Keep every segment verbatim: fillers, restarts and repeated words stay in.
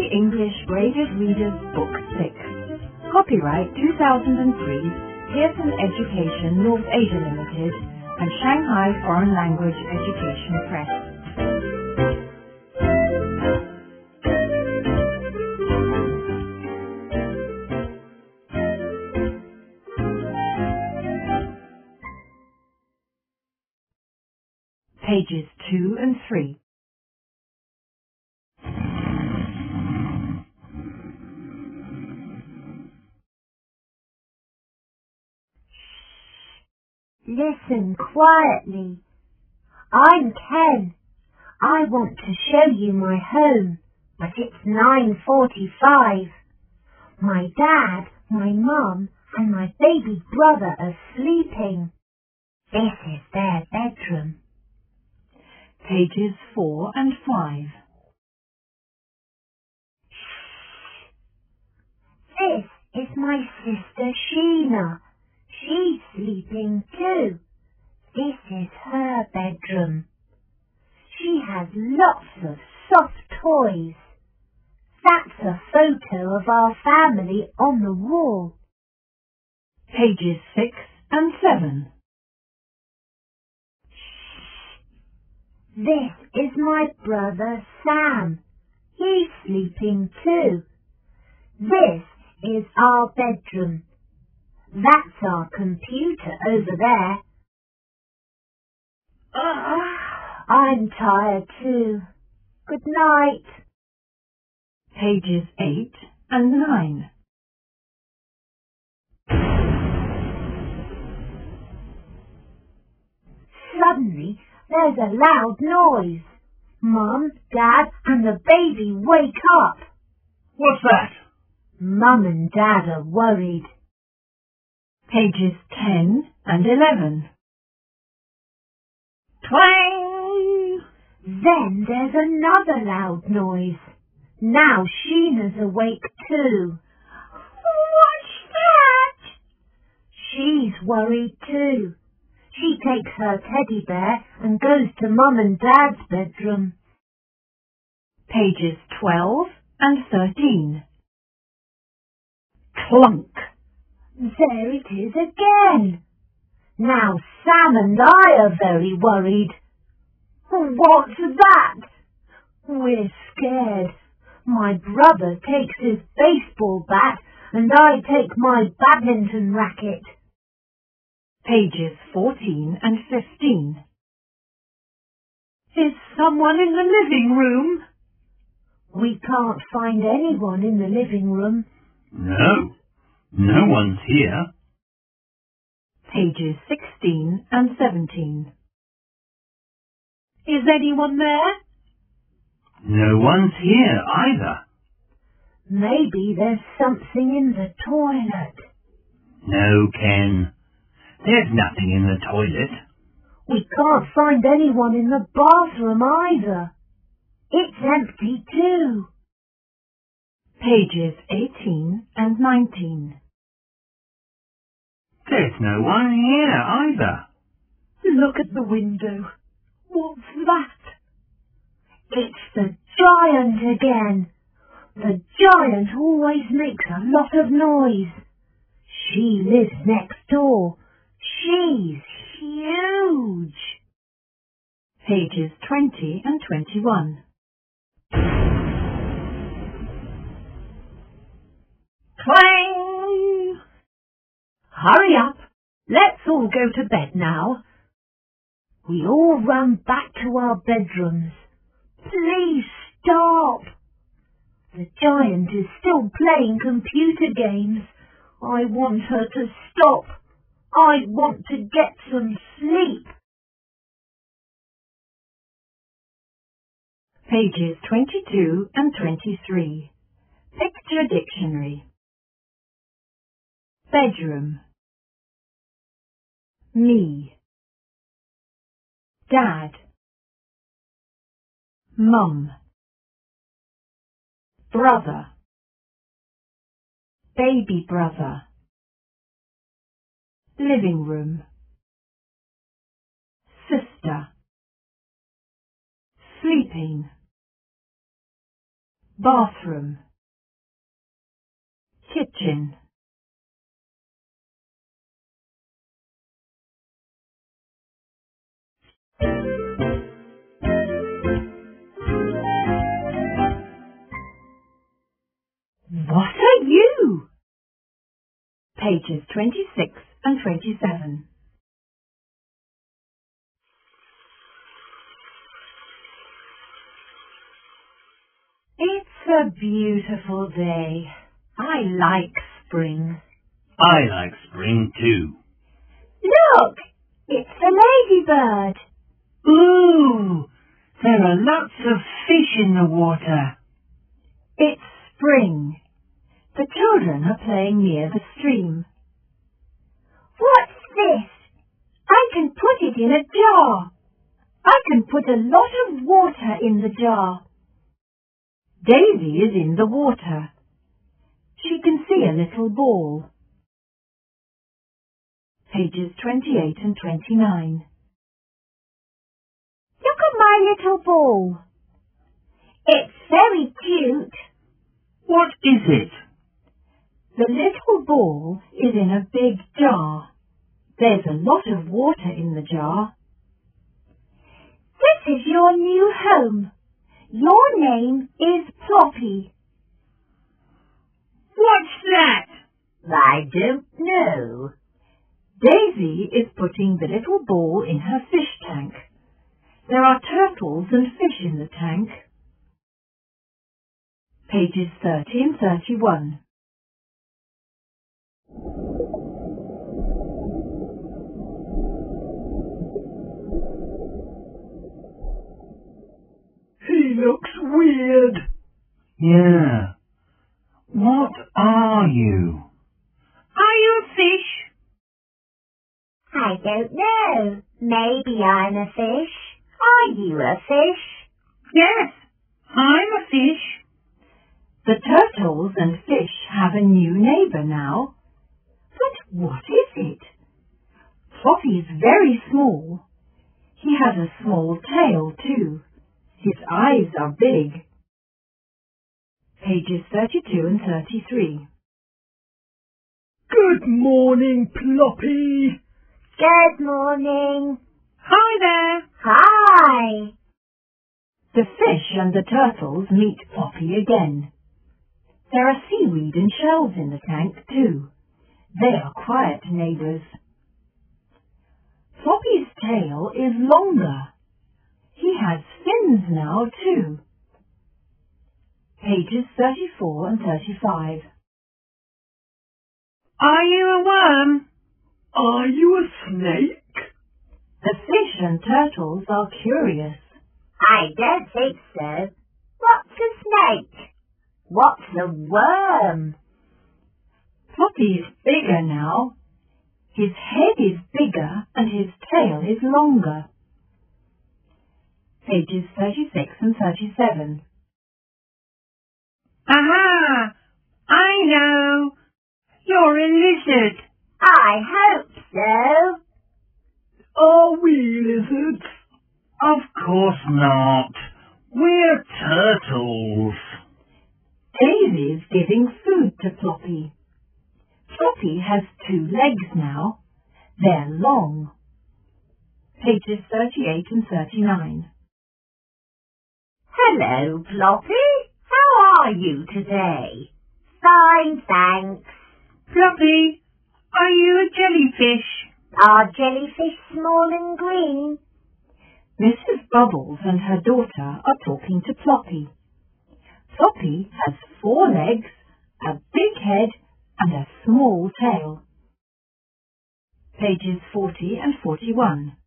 English Graded Readers Book six. Copyright two thousand three, Pearson Education North Asia Limited and Shanghai Foreign Language Education Press. Pages two and three. Listen quietly. I'm Ken. I want to show you my home, but it's nine forty-five. My dad, my mum, and my baby brother are sleeping. This is their bedroom. Pages four and five. This is my sister Sheena. She's sleeping too. This is her bedroom. She has lots of soft toys. That's a photo of our family on the wall. Pages six and seven. This is my brother Sam. He's sleeping too. This is our bedroom. That's our computer over there. Ah, I'm tired too. Good night. Pages eight and nine. Suddenly, there's a loud noise. Mum, Dad, and the baby wake up. What's that? Mum and Dad are worried. Pages ten and eleven. Twang! Then there's another loud noise. Now Sheena's awake too. What's that? She's worried too. She takes her teddy bear and goes to Mum and Dad's bedroom. Pages twelve and thirteen. Clunk! There it is again. Now Sam and I are very worried. What's that? We're scared. My brother takes his baseball bat and I take my badminton racket. Pages fourteen and fifteen. Is someone in the living room? We can't find anyone in the living room. No, no one's here. Pages sixteen and seventeen. Is anyone there? No one's here either. Maybe there's something in the toilet. No, Ken. There's nothing in the toilet. We can't find anyone in the bathroom either. It's empty too. Pages eighteen and nineteen. There's no one here either. Look at the window. What's that? It's the giant again. The giant always makes a lot of noise. She lives next door. She's huge. Pages twenty and twenty-one. Clang! Hurry up. Let's all go to bed now. We all run back to our bedrooms. Please stop. The giant is still playing computer games. I want her to stop. I want to get some sleep. Pages twenty-two and twenty-three. Picture Dictionary. Bedroom. Me. Dad. Mum. Brother. Baby brother. Living room. Sister. Sleeping. bathroom, kitchen, What are you? pages twenty-six and twenty-seven. It's a beautiful day. I like spring. I like spring too. Look, it's a ladybird. Ooh, there are lots of fish in the water. It's spring. The children are playing near the stream. What's this? I can put it in a jar. I can put a lot of water in the jar. Daisy is in the water. She can see a little ball. Pages twenty-eight and twenty-nine. Look at my little ball. It's very cute. What is it? The little ball is in a big jar. There's a lot of water in the jar. This is your new home. Your name is Ploppy. What's that? I don't know. Daisy is putting the little ball in her fish tank. There are turtles and fish in the tank. Pages thirty and thirty-one. He looks weird. Yeah. What are you? Are you a fish? I don't know. Maybe I'm a fish. Are you a fish? Yes, I'm a fish. The turtles and fish have a new neighbour now. But what is it? Floppy's very small. He has a small tail too. His eyes are big. Pages thirty-two and thirty-three. Good morning, Ploppy. Good morning. Hi there. Hi. The fish and the turtles meet Ploppy again. There are seaweed and shells in the tank too. They are quiet neighbours. Floppy's tail is longer. He has fins now too. Pages thirty-four and thirty-five. Are you a worm? Are you a snake? The fish and turtles are curious. I don't think so. What's a snake? What's a worm? Floppy is bigger now. His head is bigger and his tail is longer. Pages thirty-six and thirty-seven. Aha! I know. You're a lizard. I hope so. Are we lizards? Of course not. We're turtles. Daisy is giving food to Floppy. Floppy has two legs now. They're long. Pages thirty-eight and thirty-nine. Hello, Ploppy. How are you today? Fine, thanks. Ploppy, are you a jellyfish? Are jellyfish small and green? Missus Bubbles and her daughter are talking to Ploppy. Ploppy has four legs, a big head and a small tail. Pages forty and forty-one.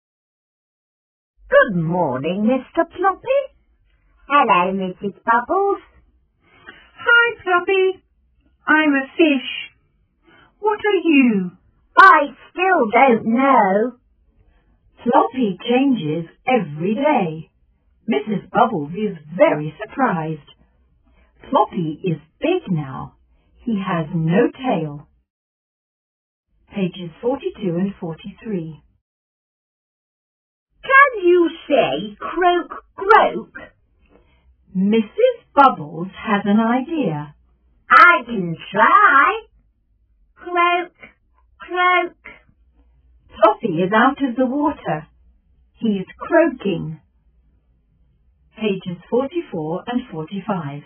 Good morning, Mister Ploppy. Hello, Missus Bubbles. Hi, Ploppy. I'm a fish. What are you? I still don't know. Floppy changes every day. Missus Bubbles is very surprised. Floppy is big now. He has no tail. Pages forty-two and forty-three. Can you say croak, croak? Missus Bubbles has an idea. I can try. Croak, croak. Toffee is out of the water. He's croaking. Pages forty-four and forty-five.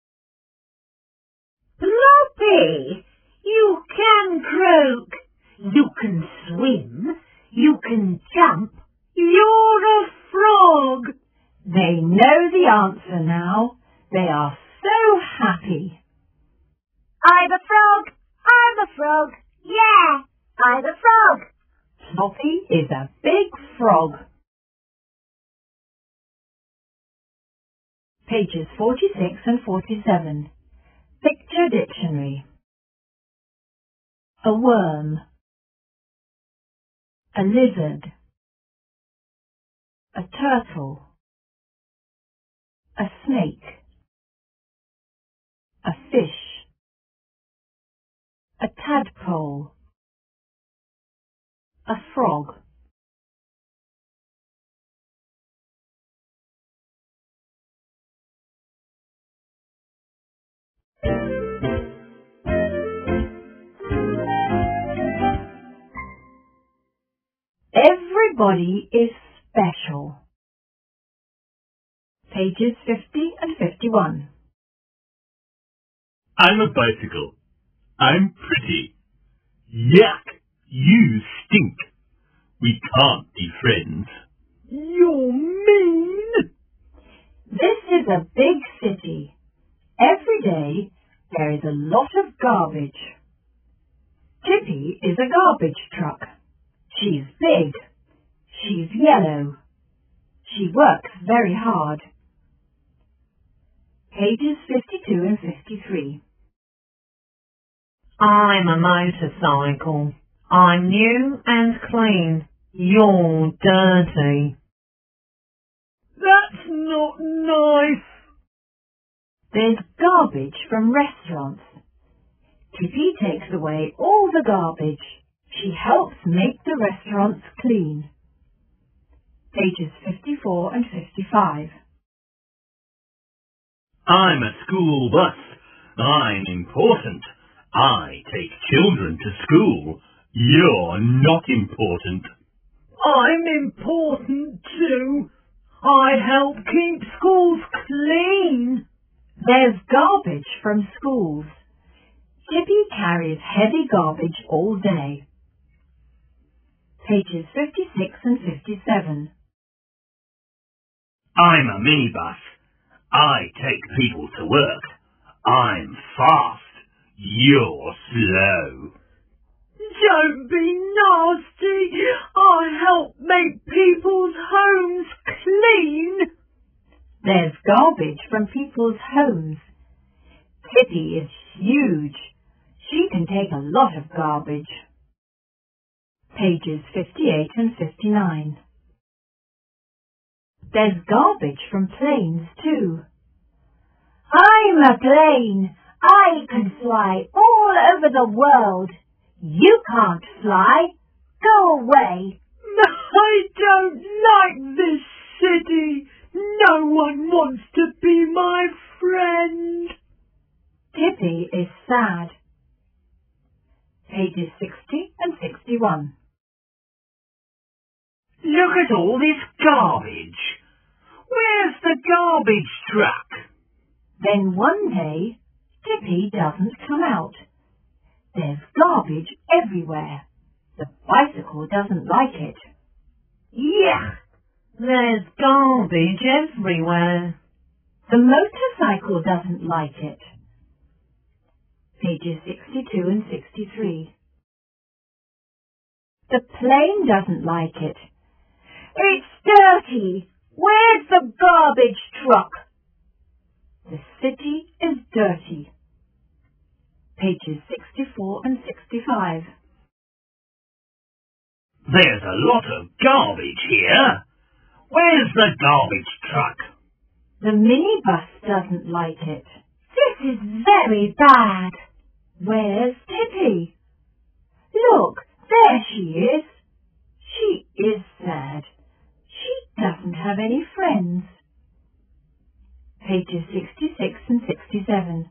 Floppy, you can croak. You can swim. You can jump. You're a frog. They know the answer now. They are so happy. I'm a frog. I'm a frog. Yeah, I'm a frog. Floppy is a big frog. Pages forty-six and forty-seven. Picture Dictionary. A worm. A lizard. A turtle. A snake. A fish. A tadpole. A frog. Everybody is special. Pages fifty and fifty-one. I'm a bicycle. I'm pretty. Yuck! You stink. We can't be friends. You're mean. This is a big city. Every day there is a lot of garbage. Tippy is a garbage truck. She's big. She's yellow. She works very hard. Pages fifty-two and fifty-three. I'm a motorcycle. I'm new and clean. You're dirty. That's not nice. There's garbage from restaurants. Tippy takes away all the garbage. She helps make the restaurants clean. Pages fifty-four and fifty-five. I'm a school bus. I'm important. I take children to school. You're not important. I'm important too. I help keep schools clean. There's garbage from schools. Tippy carries heavy garbage all day. Pages fifty-six and fifty-seven. I'm a minibus. I take people to work. I'm fast. You're slow. Don't be nasty. I help make people's homes clean. There's garbage from people's homes. Tippy is huge. She can take a lot of garbage. Pages fifty-eight and fifty-nine. There's garbage from planes too. I'm a plane. I can fly all over the world. You can't fly. Go away. I don't like this city. No one wants to be my friend. Tippy is sad. Pages sixty and sixty-one. Look at all this garbage. Where's the garbage truck? Then one day, Tippy doesn't come out. There's garbage everywhere. The bicycle doesn't like it. Yeah, there's garbage everywhere. The motorcycle doesn't like it. Pages sixty-two and sixty-three. The plane doesn't like it. It's dirty. Where's the garbage truck? The city is dirty. Pages sixty-four and sixty-five. There's a lot of garbage here. Where's the garbage truck? The minibus doesn't like it. This is very bad. Where's Tippy? Look, there she is. She is sad. She doesn't have any friends. Pages sixty-six sixty-seven.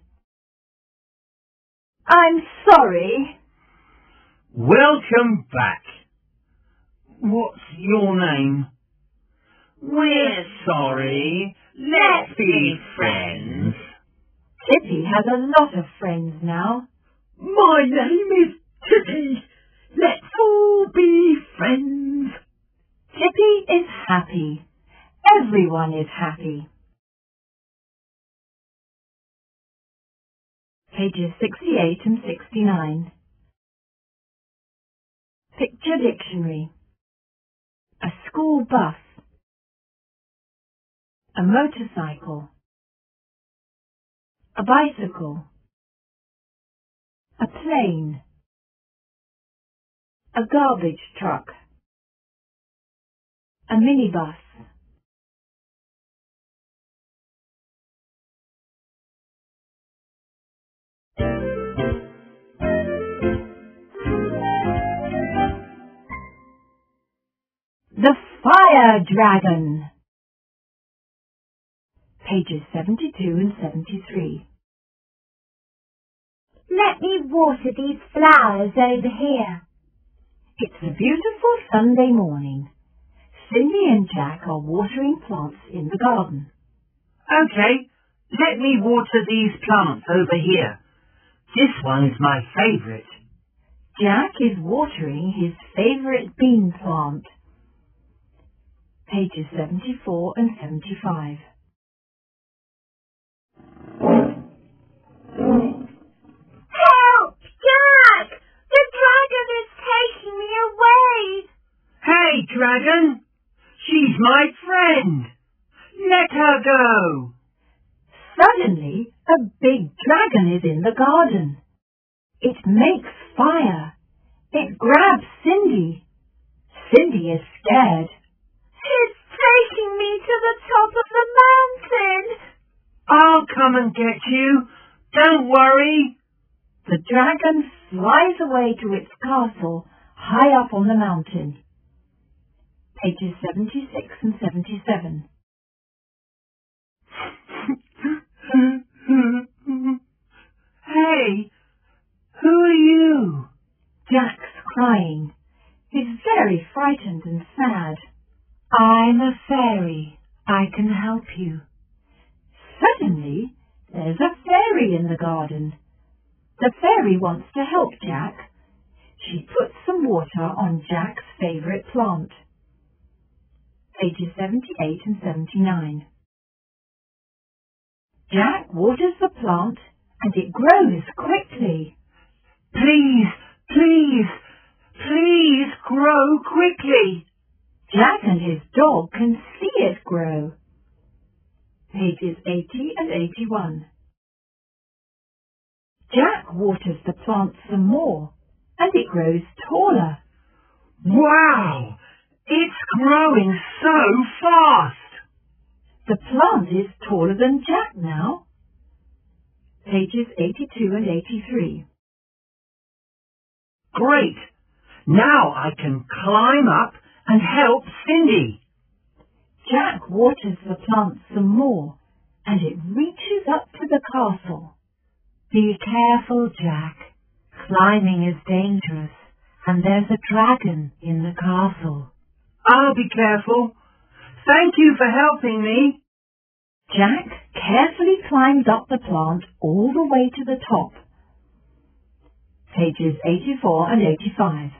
I'm sorry. Welcome back. What's your name? We're sorry. Let's be friends. Tippy has a lot of friends now. My name is Tippy. Let's all be friends. Tippy is happy. Everyone is happy. Pages sixty-eight and sixty-nine. Picture dictionary. A school bus. A motorcycle. A bicycle. A plane. A garbage truck. A minibus. The Fire Dragon. Pages seventy-two and seventy-three. Let me water these flowers over here. It's a beautiful Sunday morning. Cindy and Jack are watering plants in the garden. Okay, let me water these plants over here. This one's my favourite. Jack is watering his favourite bean plant. Pages seventy-four and seventy-five. Help! Jack! The dragon is taking me away! Hey, dragon! She's my friend! Let her go! Suddenly, a big dragon is in the garden. It makes fire. It grabs Cindy. Cindy is scared. It's taking me to the top of the mountain! I'll come and get you. Don't worry. The dragon flies away to its castle high up on the mountain. Pages seventy-six and seventy-seven. Hey, who are you? Jack's crying. He's very frightened and sad. I'm a fairy. I can help you. Suddenly, there's a fairy in the garden. The fairy wants to help Jack. She puts some water on Jack's favourite plant. Pages seventy-eight and seventy-nine. Jack waters the plant and it grows quickly. Please, please, please grow quickly. Jack and his dog can see it grow. Pages eighty and eighty-one. Jack waters the plant some more, and it grows taller. Wow! It's growing so fast! The plant is taller than Jack now. Pages eighty-two and eighty-three. Great! Now I can climb up and help Cindy. Jack waters the plant some more, and it reaches up to the castle. Be careful, Jack. Climbing is dangerous, and there's a dragon in the castle. I'll be careful. Thank you for helping me. Jack carefully climbs up the plant all the way to the top. Pages eighty-four and eighty-five.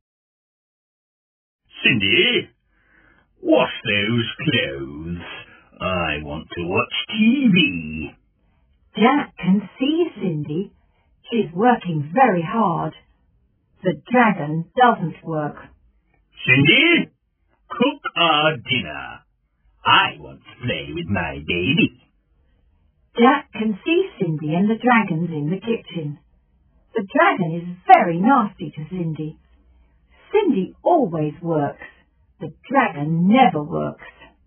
Cindy, wash those clothes. I want to watch T V. Jack can see Cindy. She's working very hard. The dragon doesn't work. Cindy, cook our dinner. I want to play with my baby. Jack can see Cindy and the dragons in the kitchen. The dragon is very nasty to Cindy. Cindy always works. The dragon never works.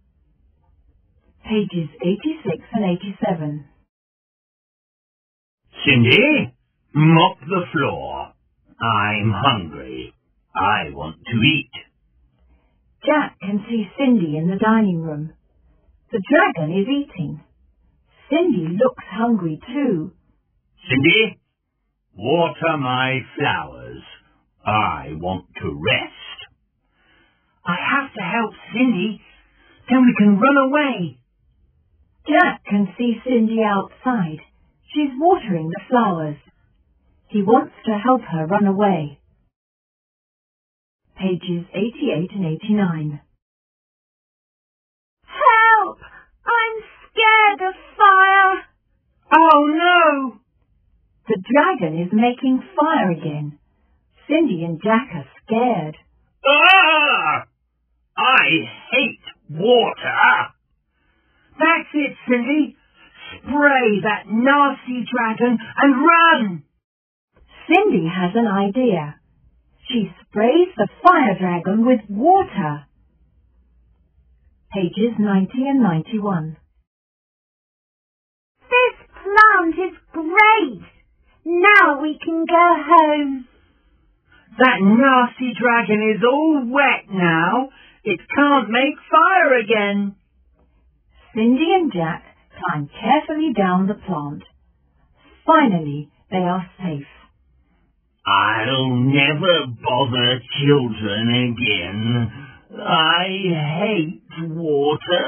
Pages eighty-six and eighty-seven. Cindy, mop the floor. I'm hungry. I want to eat. Jack can see Cindy in the dining room. The dragon is eating. Cindy looks hungry too. Cindy, water my flowers. I want to rest. I have to help Cindy, then we can run away. Jack can see Cindy outside. She's watering the flowers. He wants to help her run away. Pages eighty-eight and eighty-nine. Help! I'm scared of fire. Oh no! The dragon is making fire again. Cindy and Jack are scared. Ah! I hate water. That's it, Cindy. Spray that nasty dragon and run. Cindy has an idea. She sprays the fire dragon with water. Pages ninety and ninety-one. This plant is great. Now we can go home. That nasty dragon is all wet now. It can't make fire again. Cindy and Jack climb carefully down the plant. Finally, they are safe. I'll never bother children again. I hate water.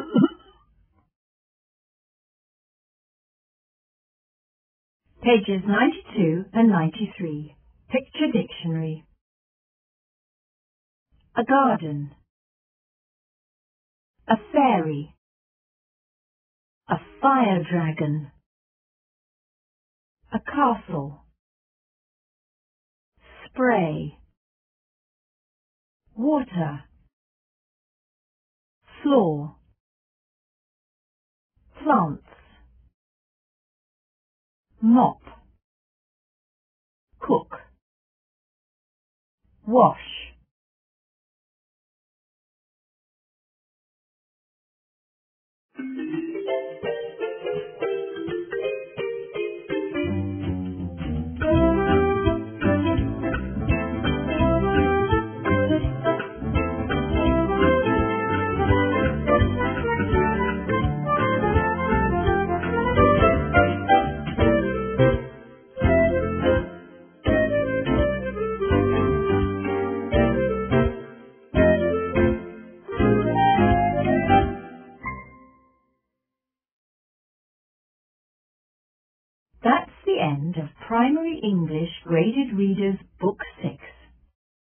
Pages ninety-two and ninety-three. Picture Dictionary. A garden. A fairy. A fire dragon. A castle. Spray. Water. Floor. Plants. Mop. Cook. Wash. That's the end of Primary English Graded Readers Book six.